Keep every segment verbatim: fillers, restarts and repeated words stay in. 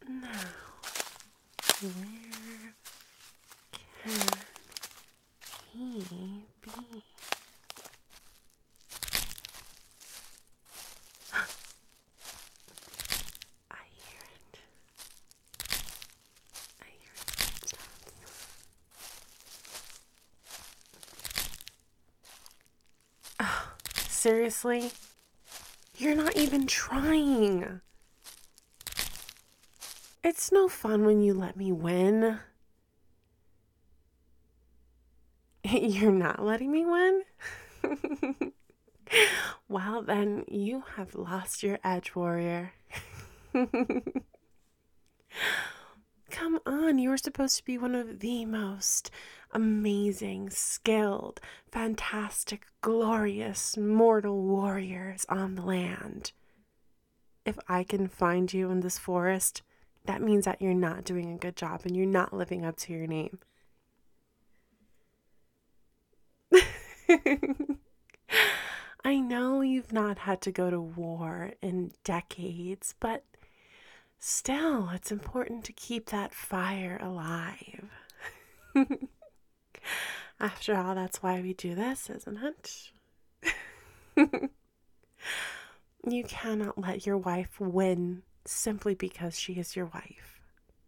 Now, where can he be? I hear it. I hear his footsteps. Oh, seriously? You're not even trying. It's no fun when you let me win. You're not letting me win? Well, then you have lost your edge, warrior. Come on, you were supposed to be one of the most amazing, skilled, fantastic, glorious, mortal warriors on the land. If I can find you in this forest, that means that you're not doing a good job and you're not living up to your name. I know you've not had to go to war in decades, but still, it's important to keep that fire alive. After all, that's why we do this, isn't it? You cannot let your wife win simply because she is your wife.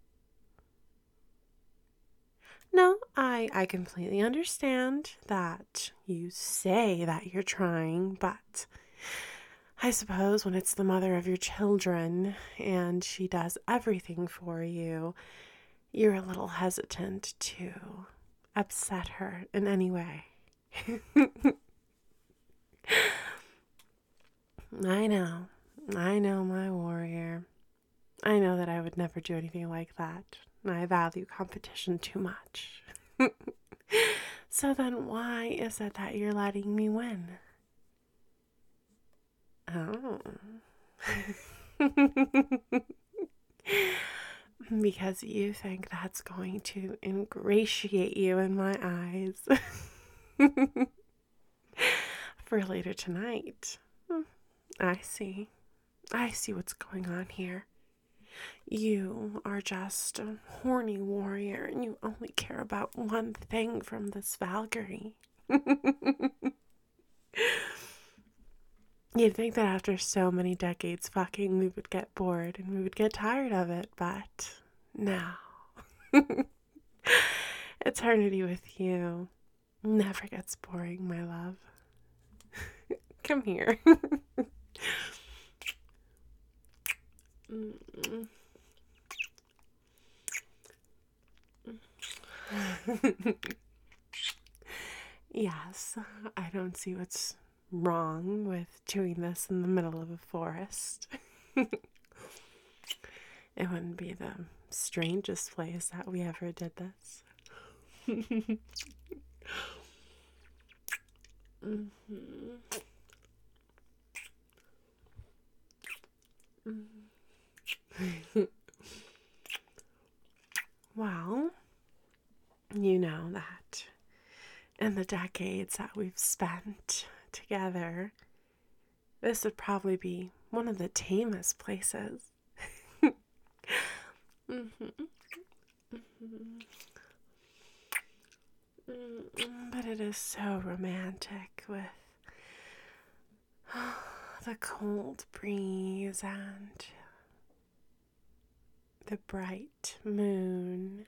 No, I, I completely understand that you say that you're trying, but I suppose when it's the mother of your children and she does everything for you, you're a little hesitant to upset her in any way. I know. I know, my warrior. I know that I would never do anything like that. I value competition too much. So then why is it that you're letting me win? Oh. Because you think that's going to ingratiate you in my eyes. For later tonight. I see. I see what's going on here. You are just a horny warrior and you only care about one thing from this Valkyrie. You'd think that after so many decades fucking, we would get bored and we would get tired of it, but no. Eternity with you never gets boring, my love. Come here. Yes, I don't see what's wrong with doing this in the middle of a forest. It wouldn't be the strangest place that we ever did this. Mm-hmm. Mm-hmm. Well, you know that in the decades that we've spent together, this would probably be one of the tamest places. Mm-hmm. Mm-hmm. Mm-hmm. But it is so romantic with the cold breeze and the bright moon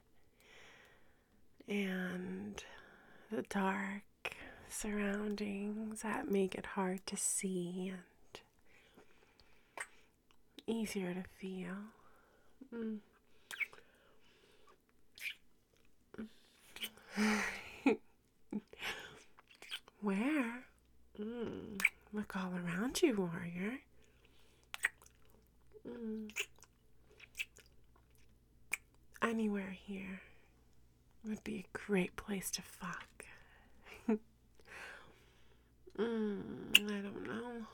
and the dark surroundings that make it hard to see and easier to feel. Mm. Where? Mm. Look all around you, warrior. Mm. Anywhere here would be a great place to fuck. mm, I don't know.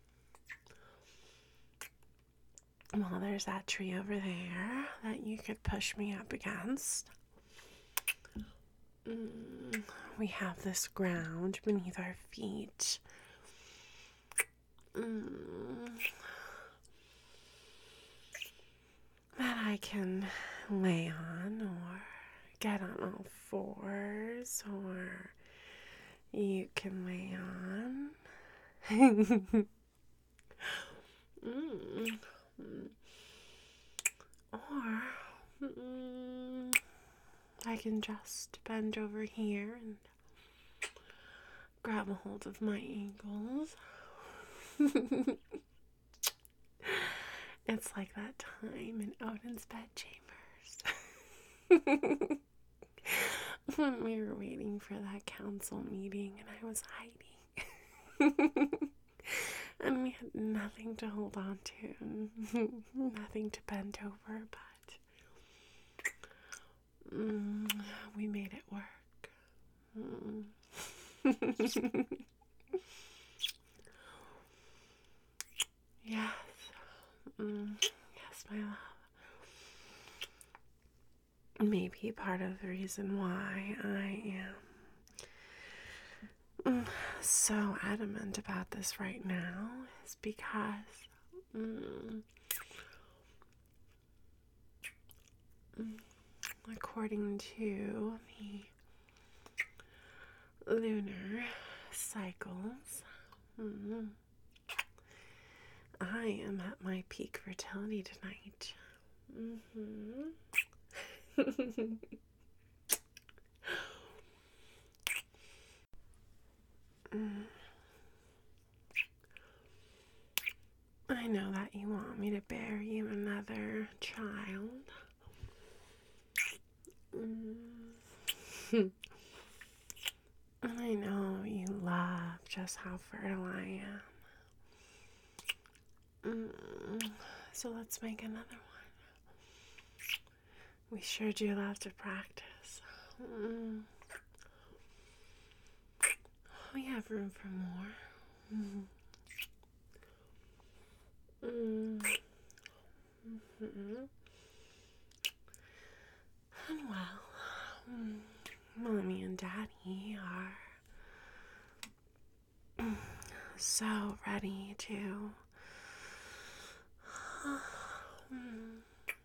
Well, there's that tree over there that you could push me up against. Mm, we have this ground beneath our feet. Mm, that I can lay on or get on all fours, or you can lay on. mm. Or mm, I can just bend over here and grab a hold of my ankles. It's like that time in Odin's bedchambers. When we were waiting for that council meeting and I was hiding. And we had nothing to hold on to, nothing to bend over, but mm, we made it work. Mm. Yes. Mm, yes, my love. Maybe part of the reason why I am mm, so adamant about this right now is because mm, according to the lunar cycles, mm, I am at my peak fertility tonight. Mm-hmm. mm. I know that you want me to bear you another child. Mm. I know you love just how fertile I am. Mm. So let's make another one. We sure do love to practice. Mm. We have room for more. Mm. Mm. Mm-hmm. And well, mm, Mommy and Daddy are so ready to mm,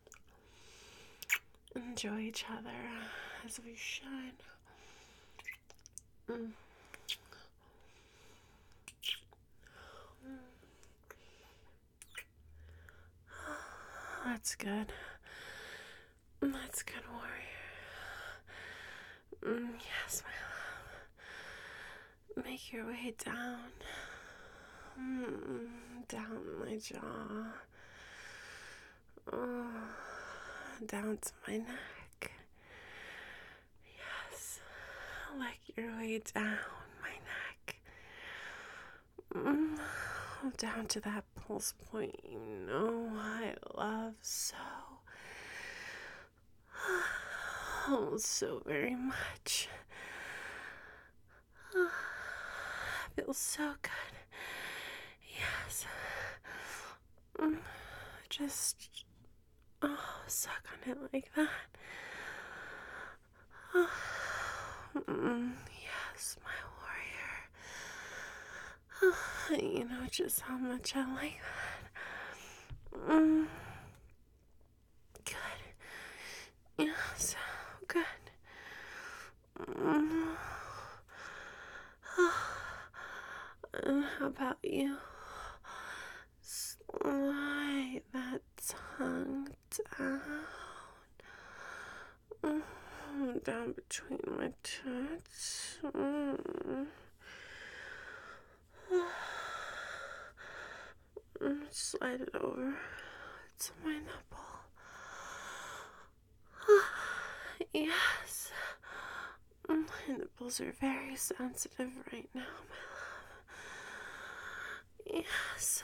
enjoy each other as we should. Mm. That's good. That's good, warrior. Mm, yes, my love. Make your way down. Mm, down my jaw. Oh, down to my neck. Yes. Lick your way down my neck. Mm, down to that pulse point you know I love so. Oh, so very much. Oh, feels so good. Yes. Mm, just oh, suck on it like that. Oh, mm, yes, my warrior. Oh, you know just how much I like that. Mm, good. Yes, good. Mm. And how about you? Slide that tongue down. Mm, down between my tits. Mm. Mm, slide it over to my nipple. Yes. My nipples are very sensitive right now, my love. Yes.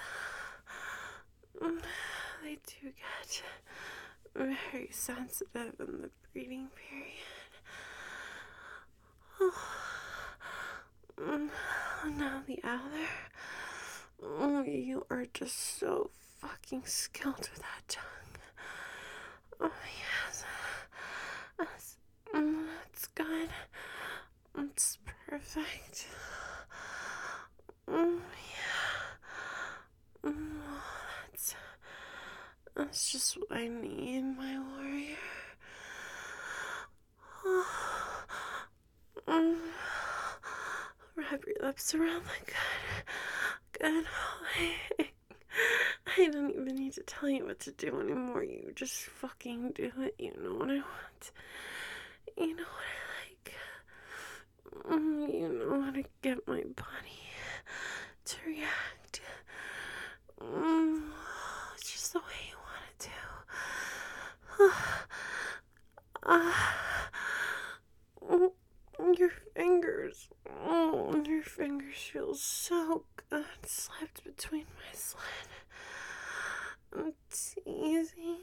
They do get very sensitive in the breeding period. Oh. Now the other. Oh, you are just so fucking skilled with that tongue. Oh, yes. That's, that's good. It's perfect. Oh, yeah. Oh, that's, that's just what I need, my warrior. Mm. Wrap your lips around that good. Good. I, I don't even need to tell you what to do anymore. You just fucking do it. You know what I want. You know what I like. Mm, you know how to get my body to react. Mm, just the way you want it to. Ah. Uh, your fingers. Oh, your fingers feel so good. Slipped between my sled. It's easy.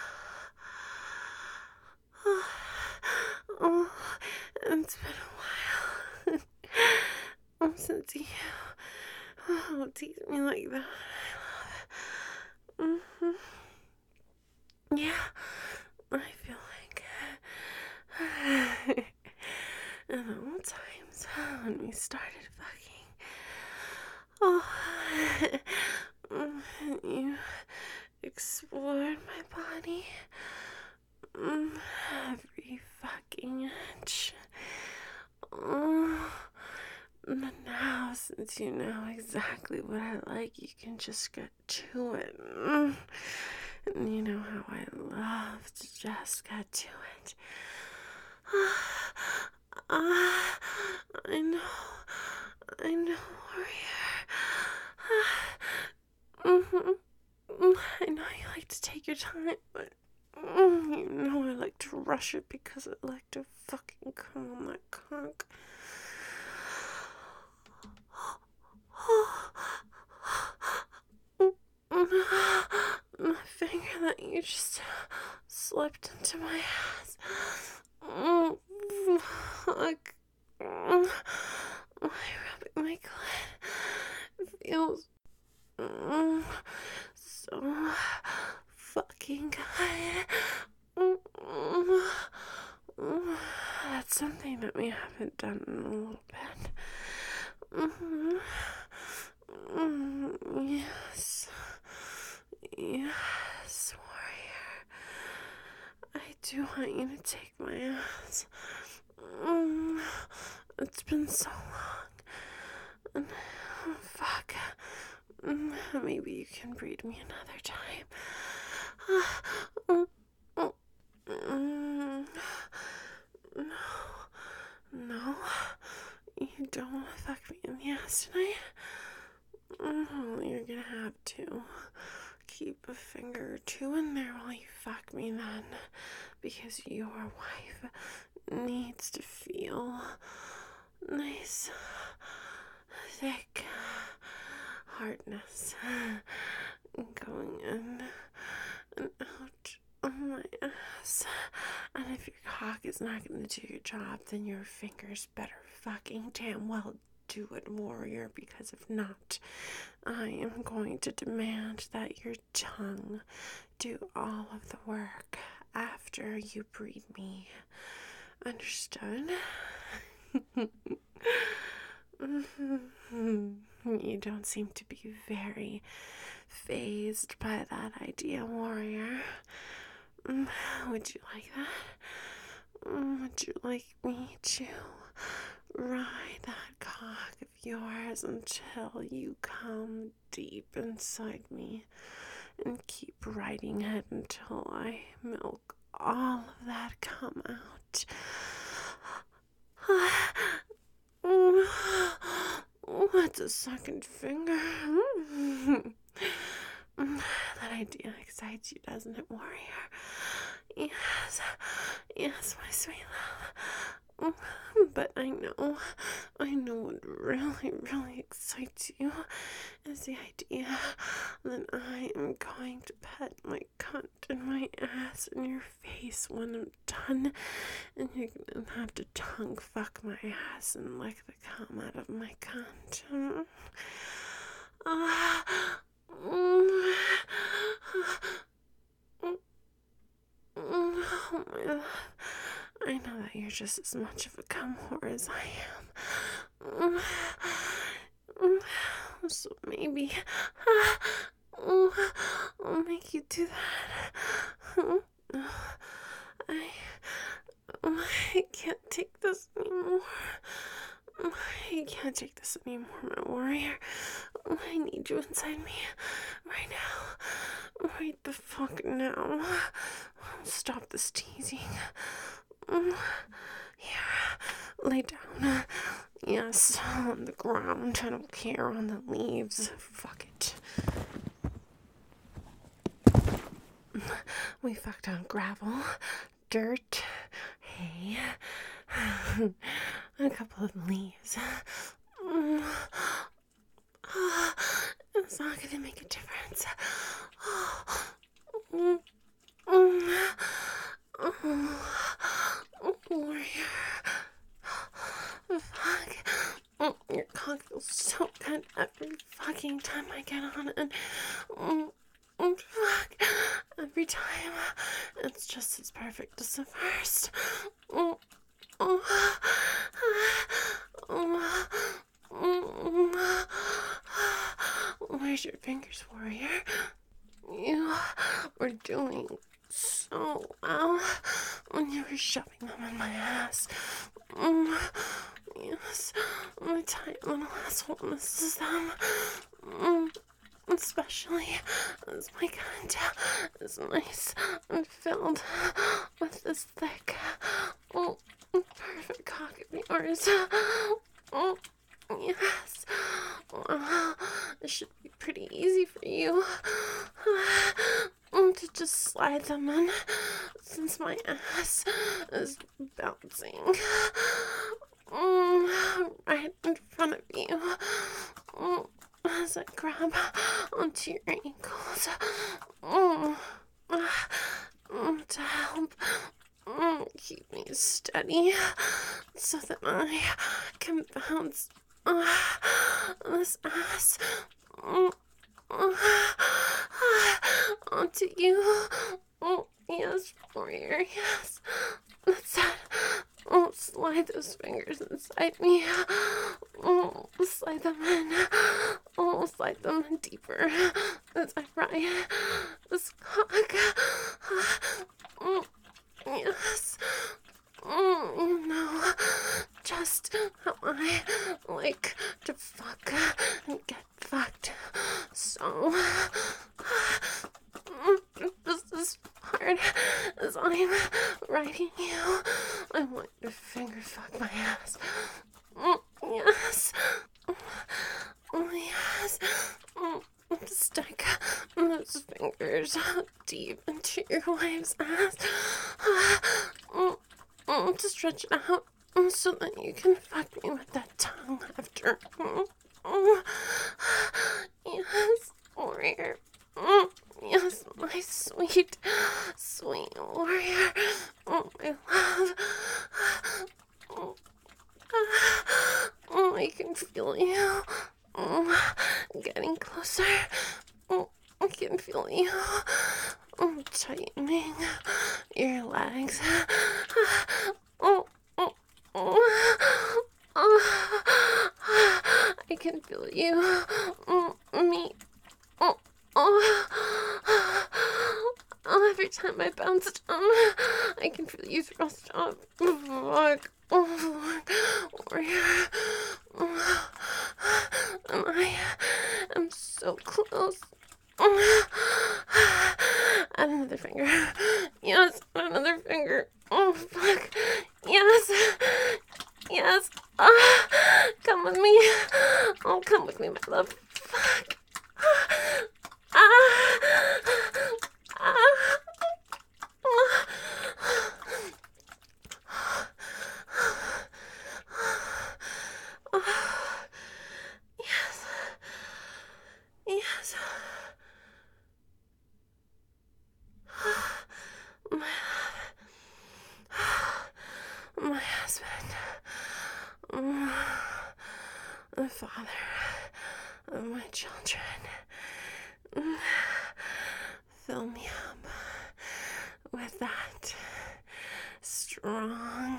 Oh, it's been a while. Oh, since you oh, tease me like that. I love it. Mm-hmm. Yeah, I feel like in the old times when we started fucking. Oh, you explored my body. Every fucking inch. Oh, but now, since you know exactly what I like, you can just get to it. And you know how I love to just get to it. Ah, I know. I know, warrior. Mm-hmm. I know you like to take your time, but mm, you know I like to rush it because I like to fucking come on that cock. My finger that you just slipped into my ass. Oh, fuck. My rubbing my clit feels mm, so fucking good. That's something that we haven't done in a little bit. Mm-hmm. Mm, yes. Yes, warrior. I do want you to take my ass. Mm, it's been so long. And, oh, fuck. Mm, maybe you can breed me another time. Uh, mm, mm, no. No. You don't want to fuck me in the ass tonight? Oh, you're gonna have to keep a finger or two in there while you fuck me then, because your wife needs to feel nice, thick hardness going in and out of my ass. And if your cock is not gonna do your job, then your fingers better fucking damn well do it, warrior, because if not, I am going to demand that your tongue do all of the work after you breed me. Understood? You don't seem to be very fazed by that idea, warrior. Would you like that? Would you like me to ride that cock of yours until you come deep inside me and keep riding it until I milk all of that come out? What's a second finger? That idea excites you, doesn't it, warrior? Yes, yes, my sweet love. But I know, I know what really, really excites you is the idea that I am going to pet my cunt and my ass in your face when I'm done, and you're gonna have to tongue fuck my ass and lick the cum out of my cunt. Ah. Oh my love, I know that you're just as much of a cum whore as I am. So maybe Oh, I'll make you do that. I, I can't take this anymore. I can't take this anymore, my warrior. I need you inside me right now. Right the fuck now. Stop this teasing. Here, lay down. Yes, on the ground. I don't care. On the leaves. Fuck it. We fucked on gravel, dirt, hay, a couple of leaves. It's not gonna make a difference. Warrior. Fuck. Your cock feels so good every fucking time I get on it. And fuck. Every time. It's just as perfect as the first. Where's your fingers, warrior? You were doing so well when you were shoving them in my ass. Mm, yes, my tight little asshole misses them. Mm, especially as my cunt is nice and filled with this thick, oh, perfect cock of yours. Oh, yes. Wow, this should be pretty easy for you to just slide them in since my ass is bouncing right in front of you as I grab onto your ankles to help keep me steady so that I can bounce this ass onto you. Oh, yes, warrior, yes. That's it. Oh, slide those fingers inside me. Oh, slide them in. Oh, slide them in deeper as I ride this cock. Oh, yes. Oh, you know just how I like to fuck and get fucked. So, just as hard as I'm riding you, I want you to finger fuck my ass. Oh, yes. Oh, yes. Oh, stick those fingers deep into your wife's ass. Oh, oh, to stretch it out so that you can fuck me with that tongue after. Oh, oh. Yes, warrior. Oh, yes, my sweet, sweet warrior. Oh, my love. Oh, oh, I can feel you. Oh, getting closer. Oh, I can feel you. Oh, tightening your legs. Oh, oh, oh. Oh, I can feel you. Oh, me. Oh, oh. Oh, every time I bounce down, I can feel you thrust up. Fuck. Oh, warrior. Oh, and I am so close. Oh, add another finger. Yes, another finger. Oh, fuck. Yes. Yes. Ah, come with me. Oh, come with me, my love. Fuck. Ah. Ah. Ah. Yes. Yes. My my husband. The father of my children. Fill me up with that strong,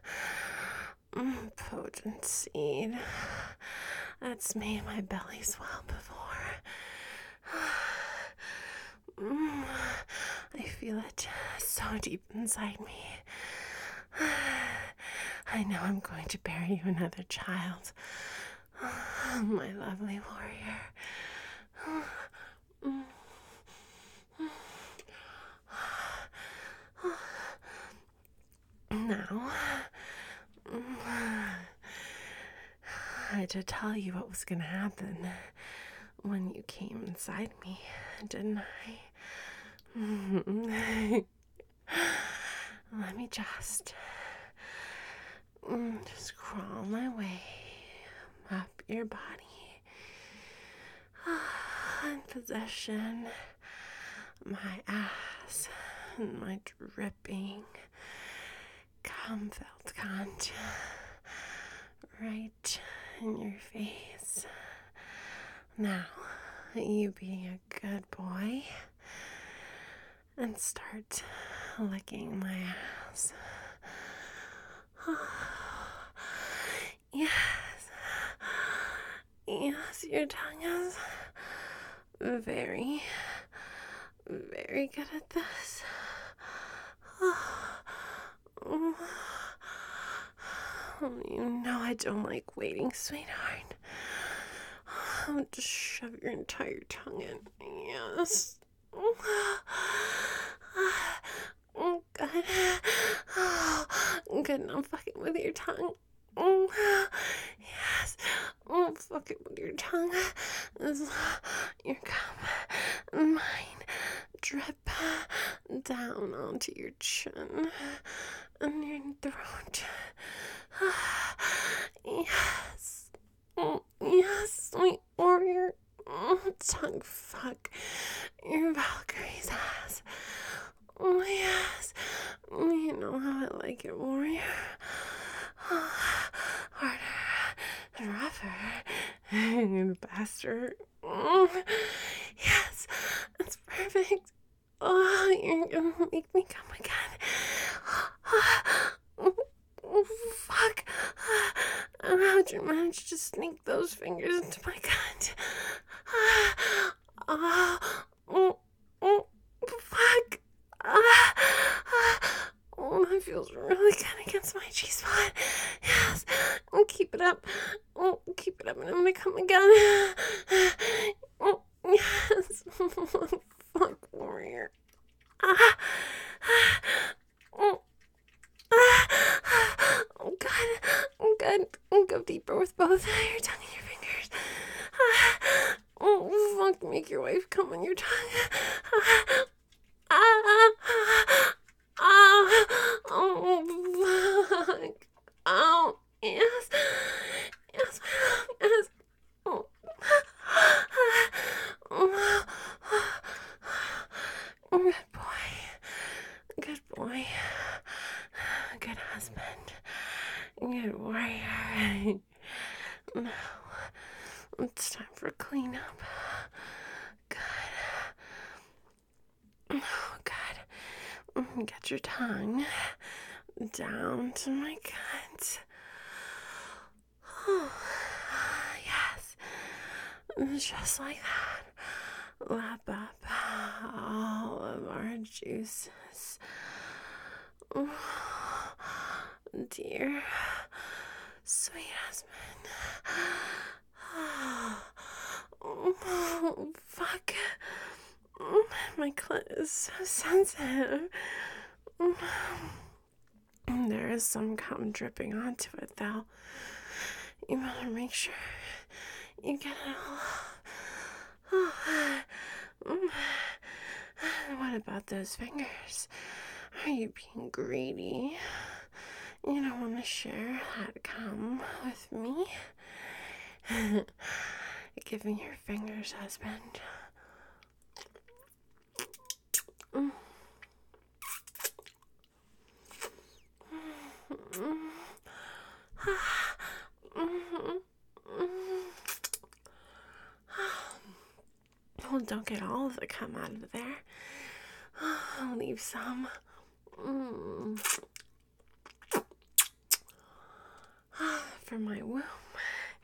potent seed that's made my belly swell before. feel it so deep inside me. I know I'm going to bear you another child. My lovely warrior. Now, I had to tell you what was going to happen when you came inside me, didn't I? Let me just, just crawl my way up your body. In possession, my ass, and my dripping, cum-filled cunt right in your face. Now, you be a good boy and start licking my ass. Yes. Yes, your tongue is very, very good at this. You know I don't like waiting, sweetheart. I'll just shove your entire tongue in. Yes. Oh, good. Oh, good. Now fuck it with your tongue. Oh, yes. Oh, fuck it with your tongue. This is your cum. Mine. Drip down onto your chin and your throat. Yes. Oh, yes, sweet warrior. Oh, tongue fuck your Valkyrie's ass. Oh, yes. You know how I like it, warrior. Oh, harder and rougher and faster. Oh, yes, that's perfect. Oh, you're gonna make me come again. Oh, fuck. How'd you manage to sneak those fingers into my cunt? Oh, oh, oh, fuck. Oh, that feels really good against my G-spot. Yes. Oh, keep it up. Oh, keep it up and I'm gonna come again. Oh, yes. Fuck, warrior. Ah. Oh. Oh, God. Oh, God. Oh, go deeper with both your tongue and your fingers. Oh, fuck. Make your wife come on your tongue. Ah. Oh, oh, fuck. Oh, yes. Yes, yes. Oh. Oh. Good boy. Good boy. Good husband. Good warrior. Now, it's time for cleanup. Good. Oh, God. Get your tongue down to my cunt. Oh, yes. Just like that. Lap up all of our juices. Oh, dear, sweet husband. Oh, fuck. My clit is so sensitive. There is some cum dripping onto it, though. You better make sure you get it all off. Oh. What about those fingers? Are you being greedy? You don't want to share that cum with me? Give me your fingers, husband. Mm. Well, don't get all of the cum out of there. I'll leave some. Mm. For my womb.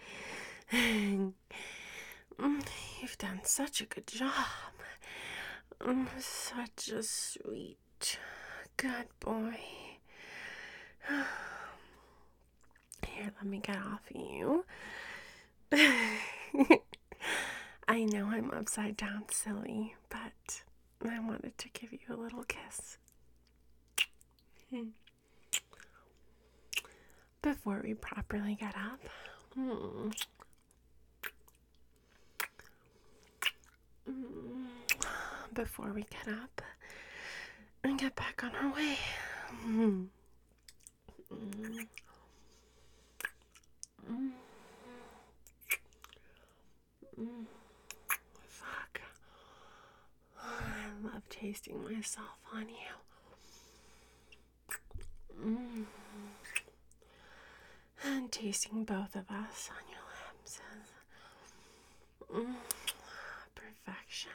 You've done such a good job. Oh, such a sweet, good boy. Here, let me get off you. I know I'm upside down silly, but I wanted to give you a little kiss. Before we properly get up. Hmm. Before we get up and get back on our way. Hmm. Mm. Mm. Mm. Fuck. I love tasting myself on you. Mm. And tasting both of us on your lips. Mm. Perfection.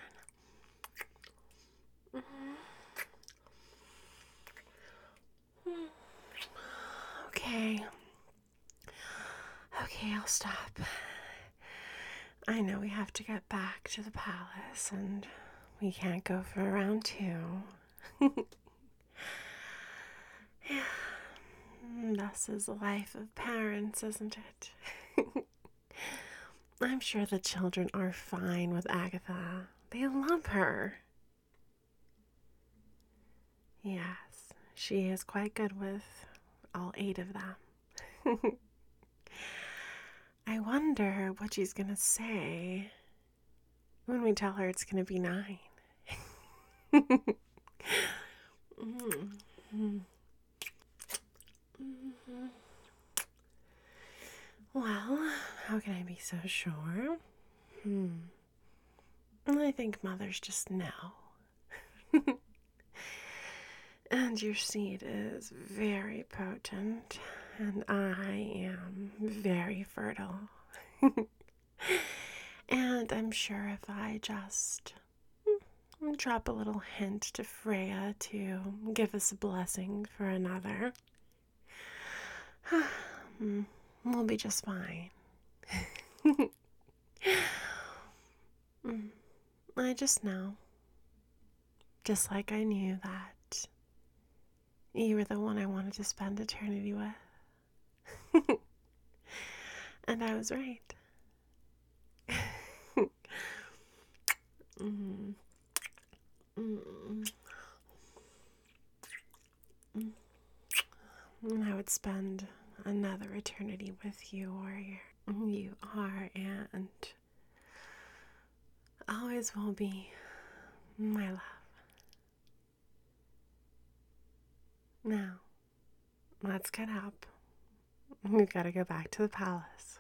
Mm. Okay. Okay, I'll stop. I know we have to get back to the palace and we can't go for round two. Yeah. This is the life of parents, isn't it? I'm sure the children are fine with Agatha. They love her. Yes, she is quite good with all eight of them. I wonder what she's gonna say when we tell her it's gonna be nine. mm-hmm. Mm-hmm. Well, how can I be so sure? Hmm. I think mothers just know. And your seed is very potent, and I am very fertile. And I'm sure if I just drop a little hint to Freya to give us a blessing for another, we'll be just fine. I just know, just like I knew that you were the one I wanted to spend eternity with. And I was right. mm. Mm. Mm. I would spend another eternity with you, warrior. You are and always will be my love. Now, let's get up. We've got to go back to the palace.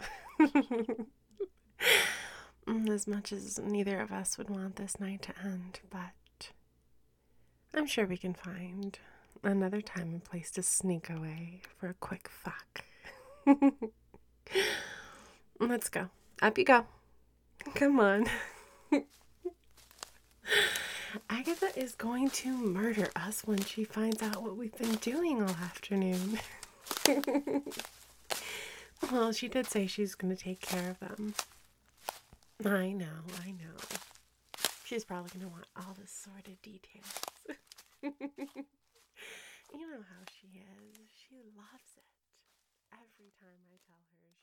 As much as neither of us would want this night to end, but I'm sure we can find another time and place to sneak away for a quick fuck. Let's go. Up you go. Come on. Agatha is going to murder us when she finds out what we've been doing all afternoon. Well, she did say she's going to take care of them. I know, I know. She's probably going to want all the sordid details. You know how she is. She loves it. Every time I tell her